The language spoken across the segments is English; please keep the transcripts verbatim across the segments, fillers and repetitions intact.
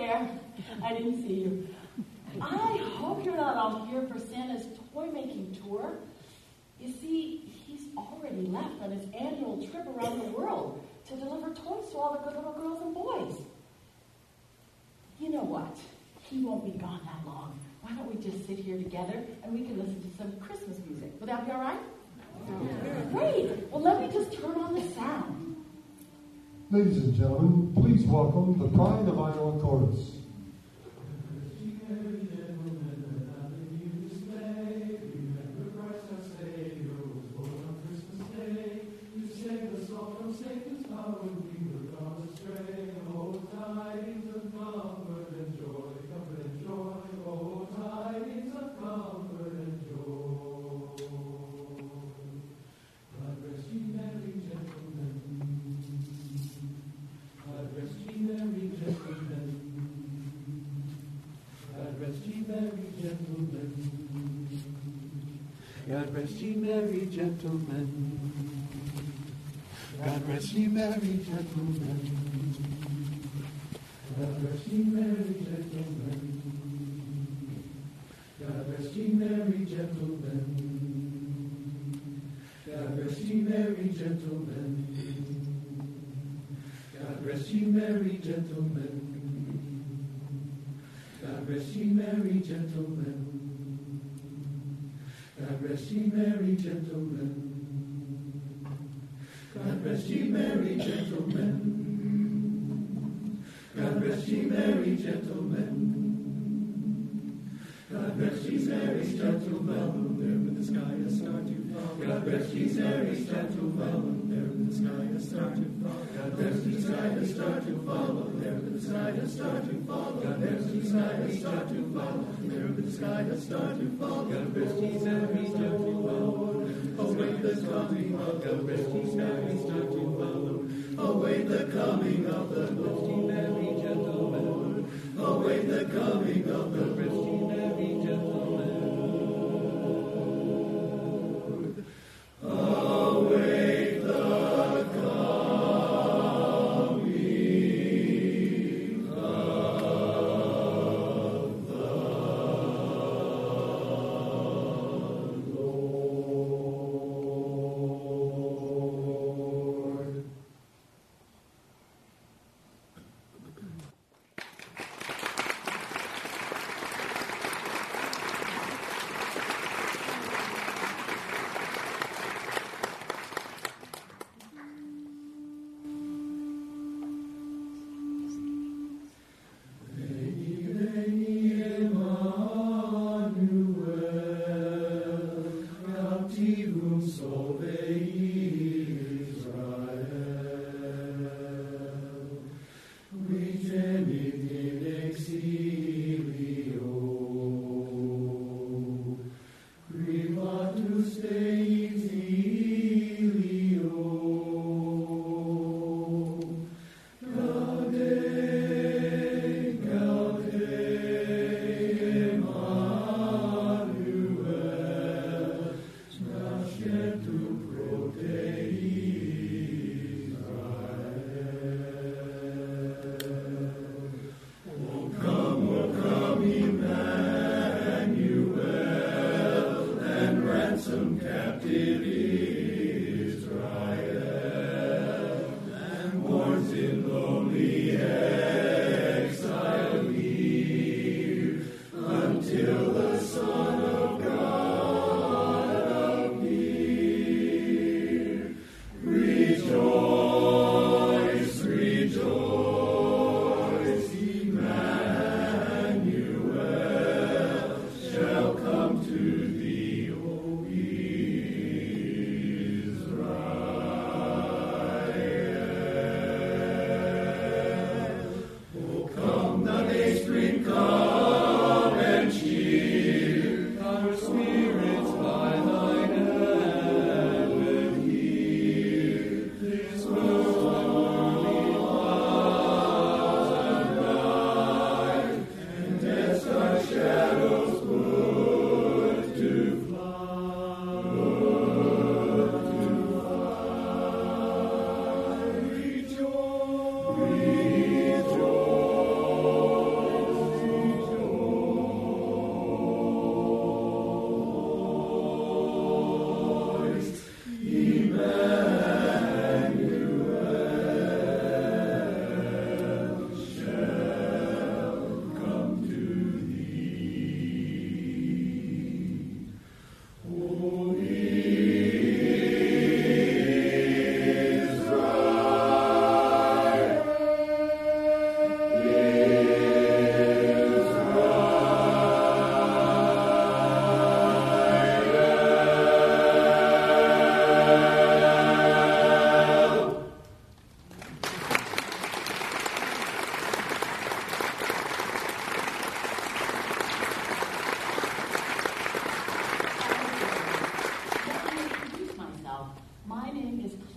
there. I didn't see you. I hope you're not all here for Santa's toy-making tour. You see, he's already left on his annual trip around the world to deliver toys to all the good little girls and boys. You know what? He won't be gone that long. Why don't we just sit here together and we can listen to some Christmas music? Would that be all right? Great. Well, let me just turn on the sound. Ladies and gentlemen, please welcome the Pride of Iowa Chorus. God rest ye merry gentlemen. God rest ye merry gentlemen. God rest ye merry gentlemen. God rest ye merry gentlemen. God rest ye merry gentlemen. God rest ye merry gentlemen. God rest ye merry gentlemen. God rest ye merry gentlemen. God rest ye merry gentlemen. God rest ye merry gentlemen. God rest ye merry gentlemen. There in the sky a star to fall. God rest ye merry gentlemen. There in the sky a star to fall. God rest ye sky a star to follow. There in the sky a star to follow. God rest ye sky a star to follow. There in the sky a star to follow. God rest ye merry gentlemen. Await the coming of God rest ye merry star to follow. Await the coming of the Lord. Merry gentlemen. Await the coming of the rest ye merry gentlemen. Await the coming of the Lord.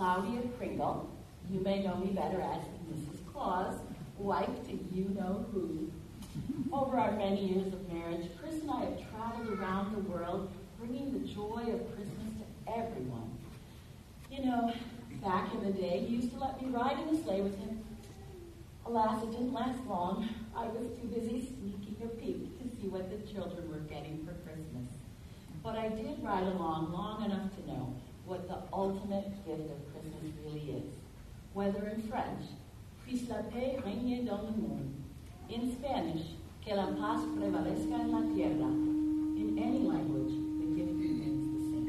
Claudia Pringle. You may know me better as Missus Claus, wife to you-know-who. Over our many years of marriage, Chris and I have traveled around the world, bringing the joy of Christmas to everyone. You know, back in the day, he used to let me ride in a sleigh with him. Alas, it didn't last long. I was too busy sneaking a peek to see what the children were getting for Christmas. But I did ride along long enough to know what the ultimate gift of Christmas really is. Whether in French, puisse la paix régner dans le monde. In Spanish, que la paz prevalezca en la tierra. In any language, the gift remains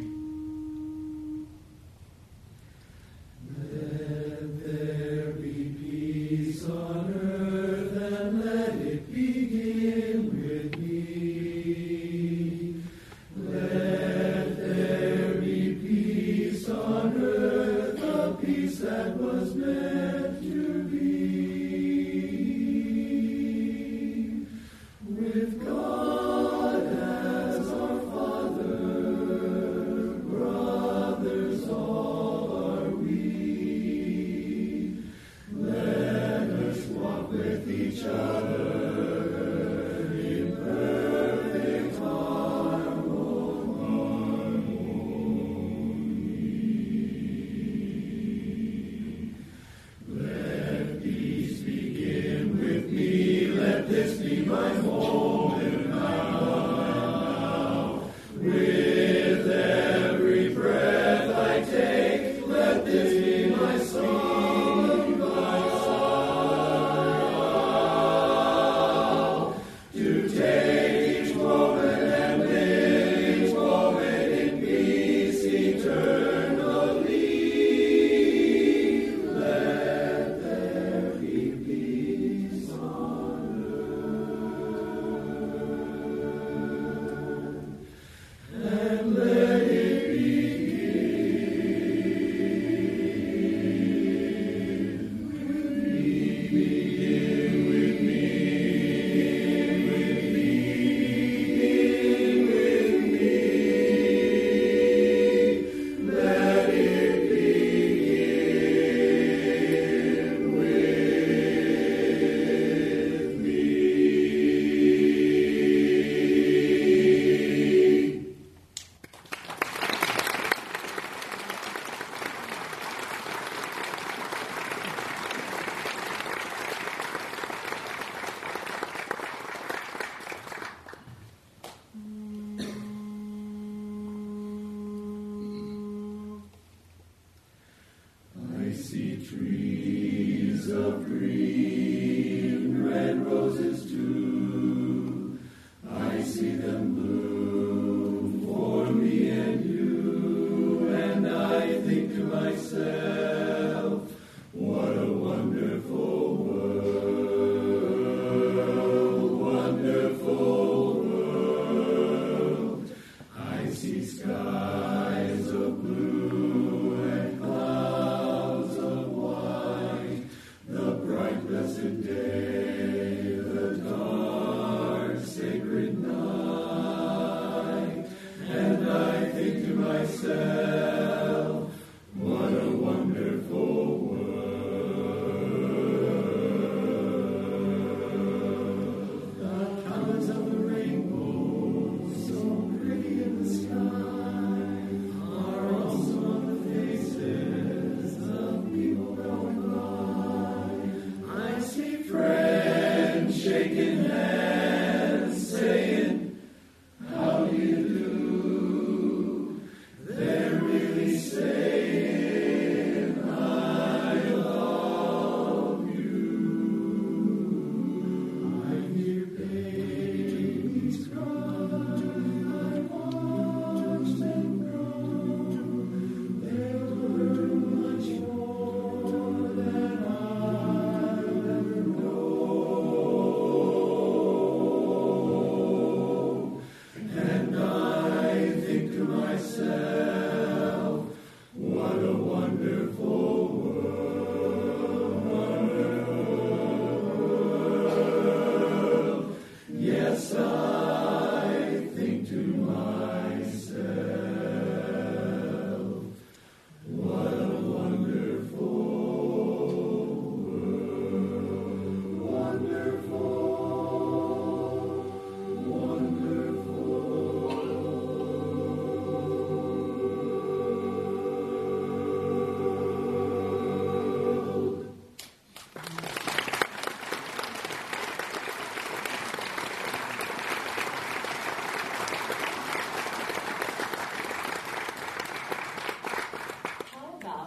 the same. Let there be peace on earth, and let it begin with me. Let there be peace on earth, a peace that was meant to be. With God as our Father, brothers all are we. Let us walk with each other in perfect harmony. Let peace begin with me. Let this be my moment now. With every breath I take, let this be my song, my sorrow. To take each moment and live each moment in peace eternally. Let there be peace on earth, and let it begin with me. Begin with me. Begin with me. Let it begin with me. I see trees of green, red roses too. I see them bloom for me and you, and I think to myself, what a wonderful world, wonderful world. I see skies of blue and clouds of white, the bright blessed day, the dark sacred night.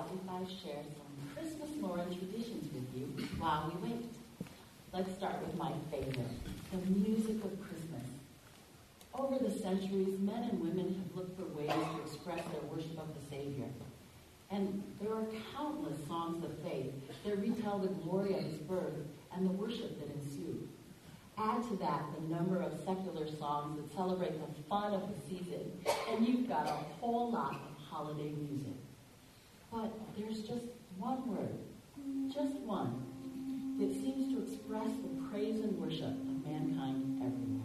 thought if I share some Christmas lore and traditions with you while we wait. Let's start with my favorite, the music of Christmas. Over the centuries, men and women have looked for ways to express their worship of the Savior. And there are countless songs of faith that retell the glory of his birth and the worship that ensued. Add to that the number of secular songs that celebrate the fun of the season, and you've got a whole lot of holiday music. But there's just one word, just one, that seems to express the praise and worship of mankind everywhere.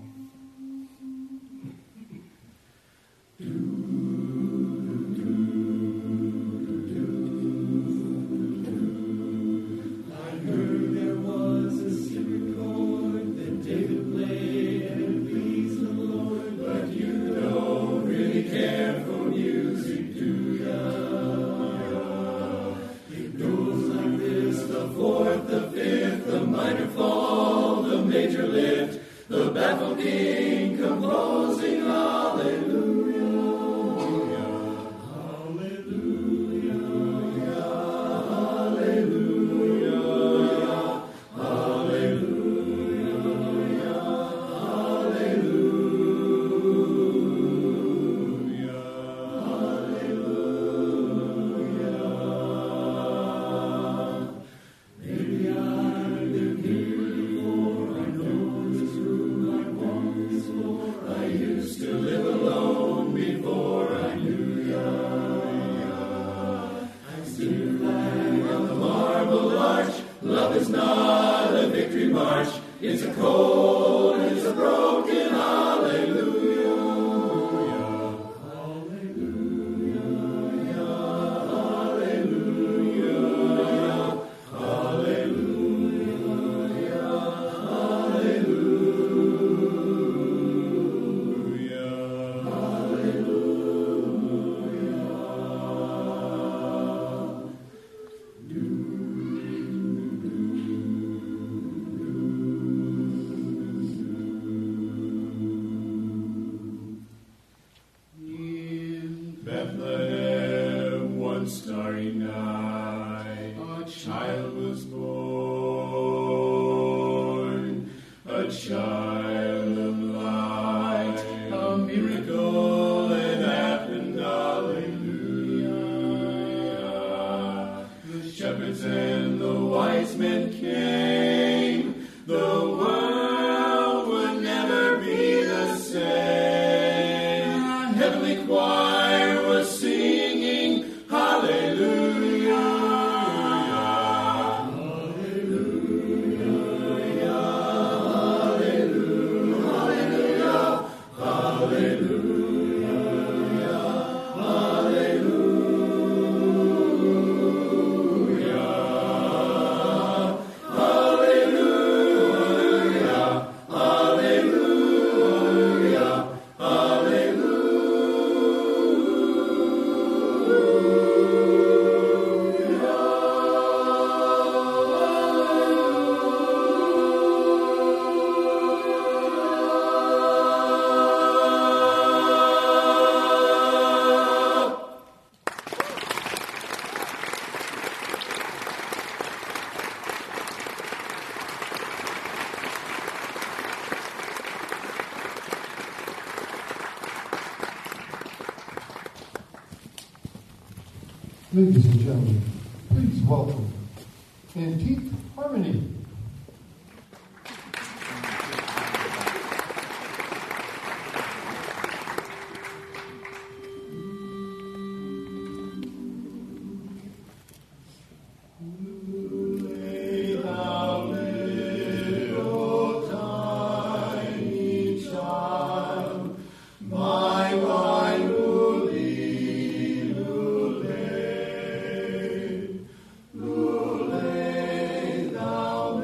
Ladies and gentlemen, please welcome Antique Harmony. Thou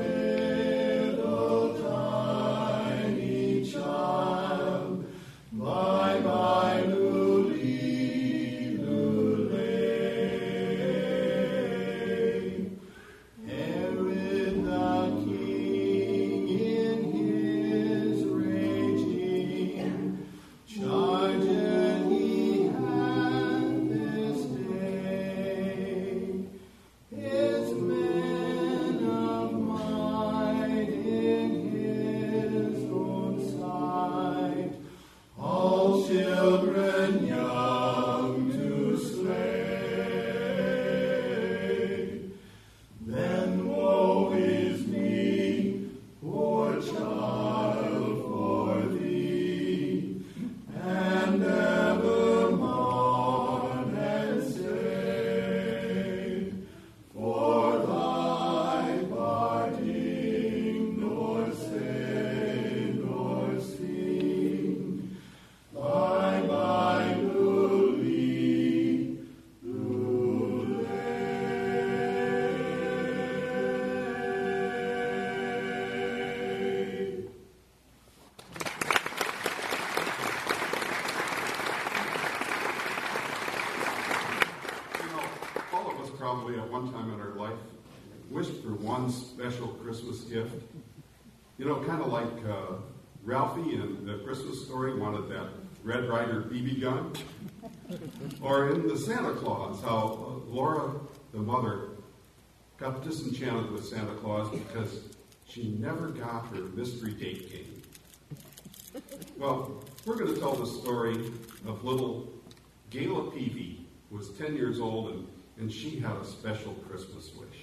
probably at one time in our life wished for one special Christmas gift. You know, kind of like uh, Ralphie in the Christmas Story wanted that Red Ryder B B gun. Or in the Santa Claus, how uh, Laura, the mother, got disenchanted with Santa Claus because she never got her mystery date game. Well, we're going to tell the story of little Gayla Peavy, who was ten years old, and, and she had a special Christmas wish.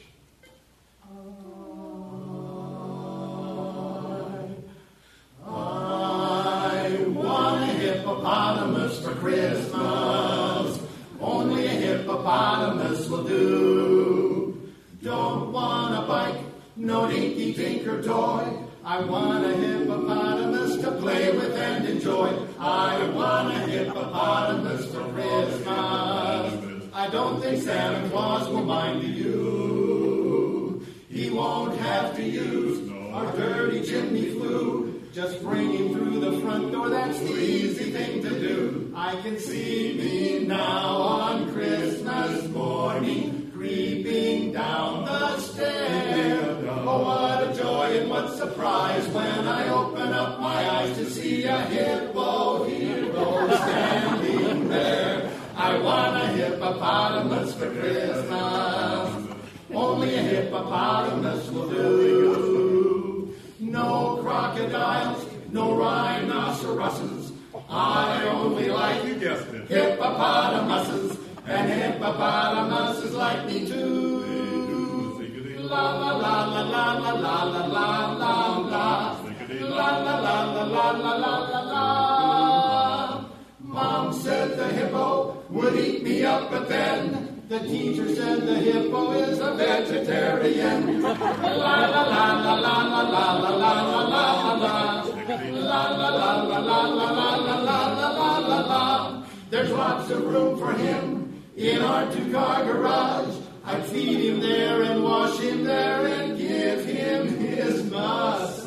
I want a hippopotamus for Christmas. Only a hippopotamus will do. Don't want a bike, no dinky tinker toy. I want a hippopotamus to play with and enjoy. I want a hippopotamus for Christmas. I don't think Santa Claus will mind you. He won't have to use our dirty chimney flue. Just bring him through the front door, that's the easy thing to do. I can see me now on Christmas morning, creeping down the stair. Oh, what a joy and what surprise when I open up my eyes to see a hippo hero standing there. I want a hippopotamus for Christmas. Only a hippopotamus will do. No crocodiles, no rhinoceroses. I only like You guessed it. hippopotamuses, and hippopotamuses like me too. La la la la la la la la la la la. La la la la la la la la la. Mom said the hippo would eat me up, but then the teacher said the hippo is a vegetarian. La la la la la la la la la la la la. La la la la la la la la la la la la. There's lots of room for him in our two-car garage. I'd feed him there and wash him there and give him his massage.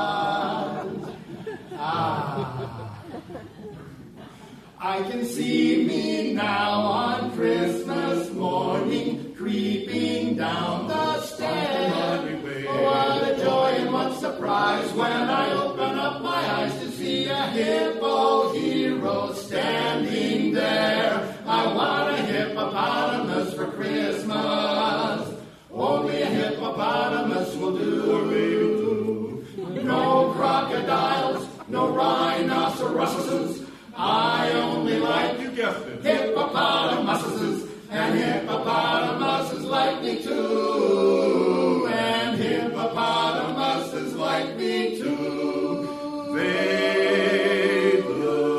Ah. I can see me now on Christmas morning, creeping down the stair. Oh, what a joy and what surprise when I open up my eyes to see a hippo hero standing there. I want a hippopotamus for Christmas. Only a hippopotamus will do. No crocodiles, no rhinoceroses. I only like You guessed it. hippopotamuses, and hippopotamuses like me too, and hippopotamuses like me too. They blow.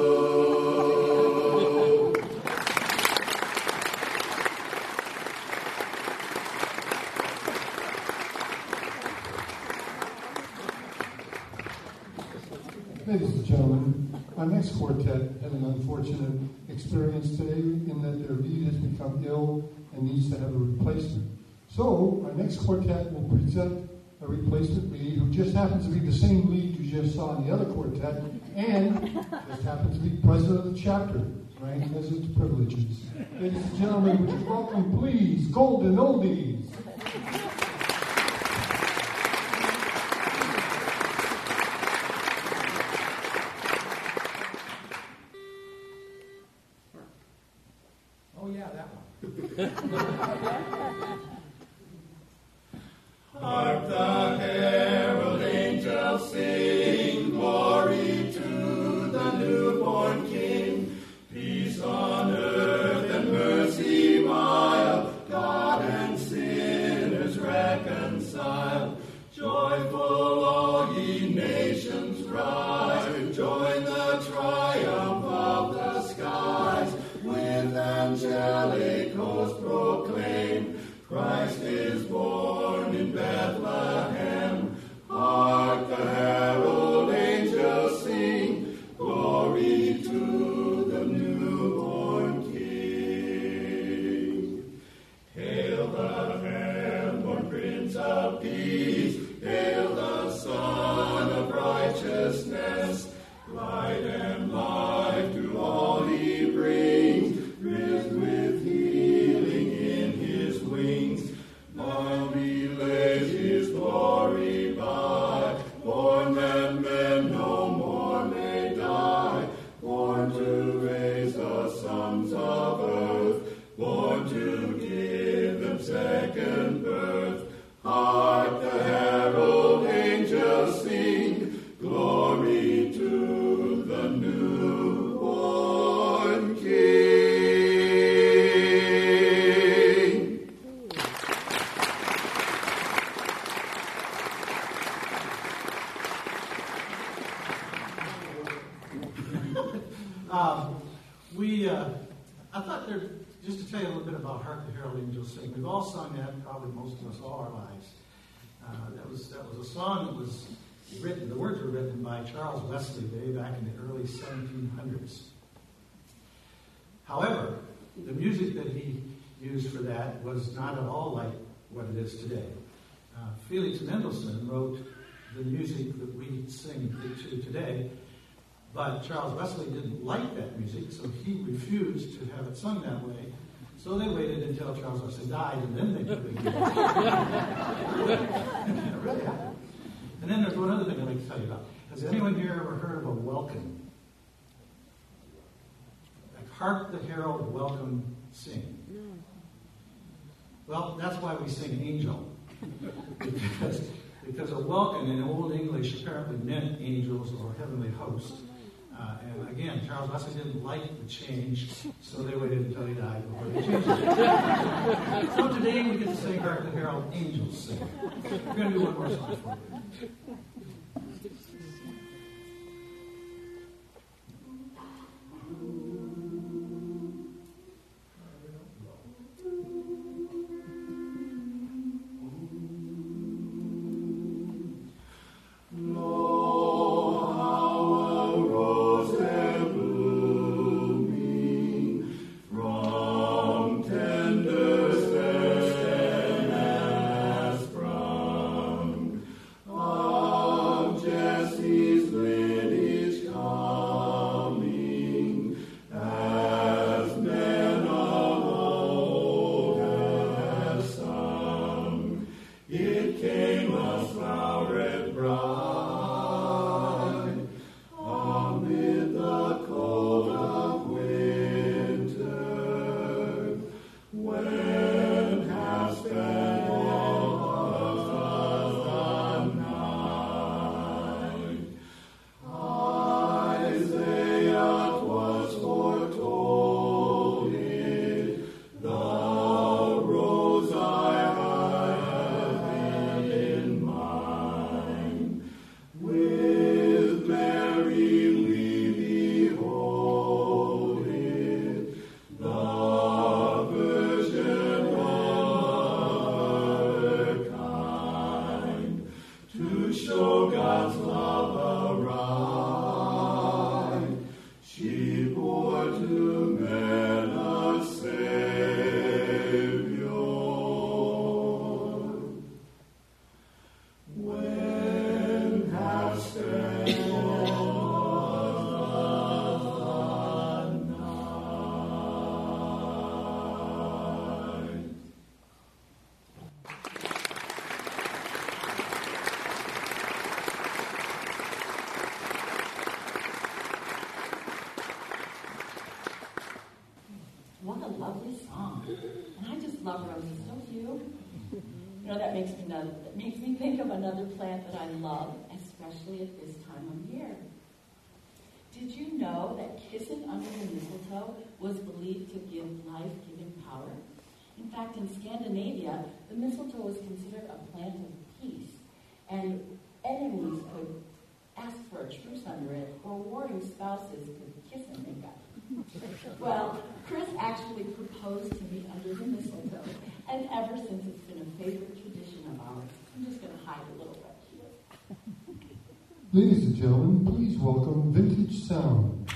Ladies and gentlemen, our next quartet had an unfortunate experience today in that their lead has become ill and needs to have a replacement. So, our next quartet will present a replacement lead who just happens to be the same lead you just saw in the other quartet and just happens to be president of the chapter, right? Has its privileges. Ladies and gentlemen, would you welcome, please, Golden Oldies. Oh, yeah, that one. Hark the herald angels sing, glory to the newborn King. Peace on earth and mercy mild, God and sinners reconciled. Joyful all ye nations rise, join the triumph of the skies. With angelic host proclaim, Christ is born in Bethlehem. Hark the herald angels sing, glory to the newborn King. Hail the hand-born Prince of Peace, hail the Son of Righteousness. Light and life to all he brings, risen with healing in his second birth. Hark the herald angels sing, glory to the newborn King. um, we, uh, I thought there, just to tell you a little bit about Hark the Herald Angels Sing. We've all sung that, probably most of us all our lives. Uh, that was that was a song that was written, the words were written by Charles Wesley way back in the early seventeen hundreds. However, the music that he used for that was not at all like what it is today. Uh, Felix Mendelssohn wrote the music that we sing to today, but Charles Wesley didn't like that music, so he refused to have it sung that way. So they waited until Charles Wesley died, and then they took it again. It really happened. And then there's one other thing I'd like to tell you about. Has anyone here ever heard of a welkin? Like, hark the herald welcome sing. Well, that's why we sing angel. because, because a welkin in Old English apparently meant angels or heavenly host. Uh, and again, Charles Wesley didn't like the change, so they waited until he died before they changed it. So today we get to sing Hark the Herald Angels Sing. We're going to do one more song for you. What a lovely song. And I just love roses, don't you? You know, that makes me know, that makes me think of another plant that I love, especially at this time of year. Did you know that kissing under the mistletoe was believed to give life-giving power? In fact, in Scandinavia, the mistletoe was considered a plant of peace, and enemies could ask for a truce under it, or warring spouses could kiss and make up. Well, Chris actually proposed to me under the mistletoe, and ever since it's been a favorite tradition of ours. I'm just going to hide a little bit here. Ladies and gentlemen, please welcome Vintage Sound.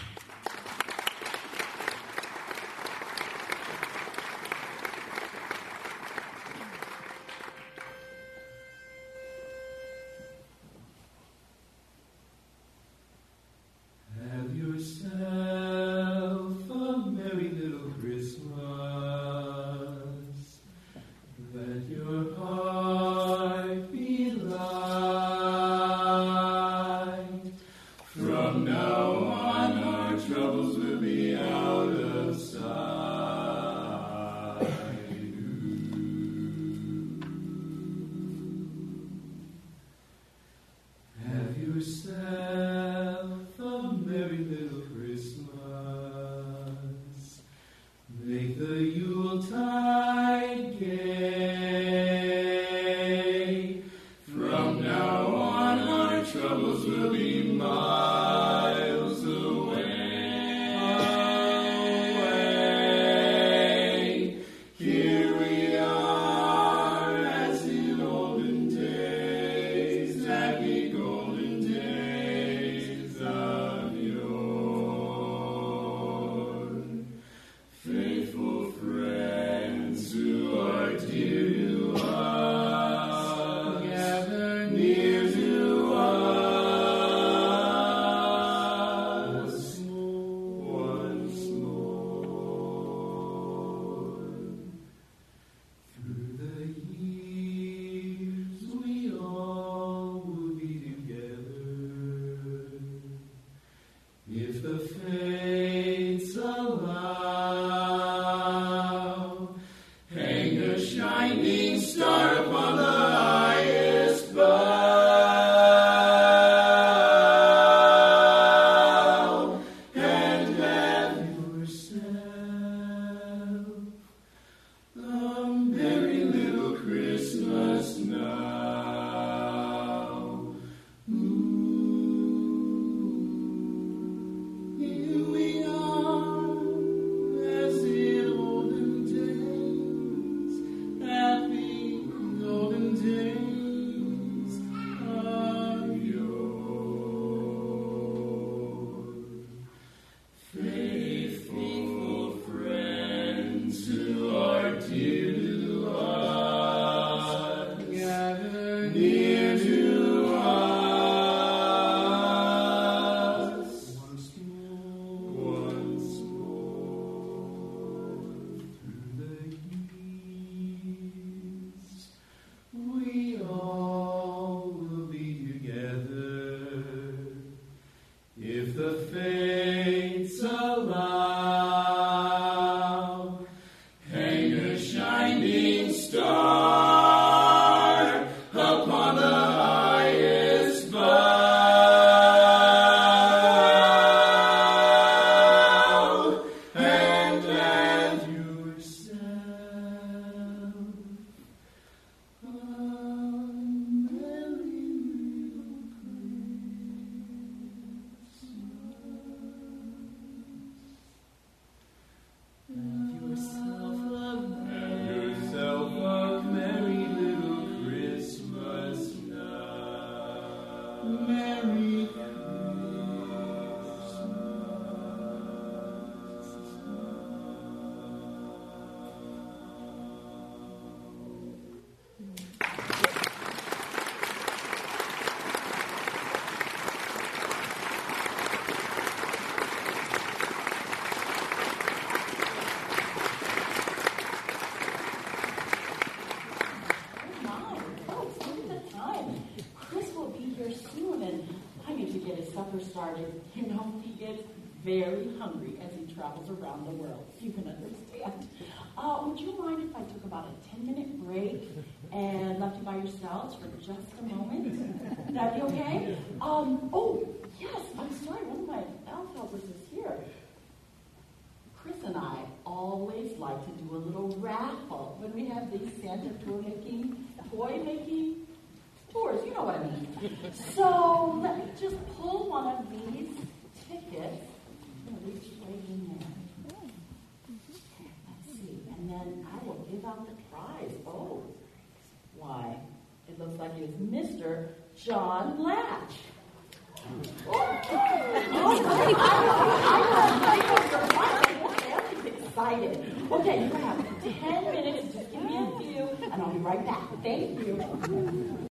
Have yourself a merry little Christmas. Let your heart be light. From now on, our troubles will be out of sight. Ooh. very hungry as he travels around the world. You can understand. Uh, would you mind if I took about a ten-minute break and left you by yourselves for just a moment? Would that be okay? Um, oh, yes, I'm sorry. One of my elf helpers is here. Chris and I always like to do a little raffle when we have these Santa tour making, toy making tours. You know what I mean. So let me just pull one of these tickets. I'm going to reach right in there. Let's see. And then I will give out the prize. Oh, why? It looks like it's Mister John Latch. Oh, excited. Okay, you have ten minutes. Just give me a few, and I'll be right back. Thank you.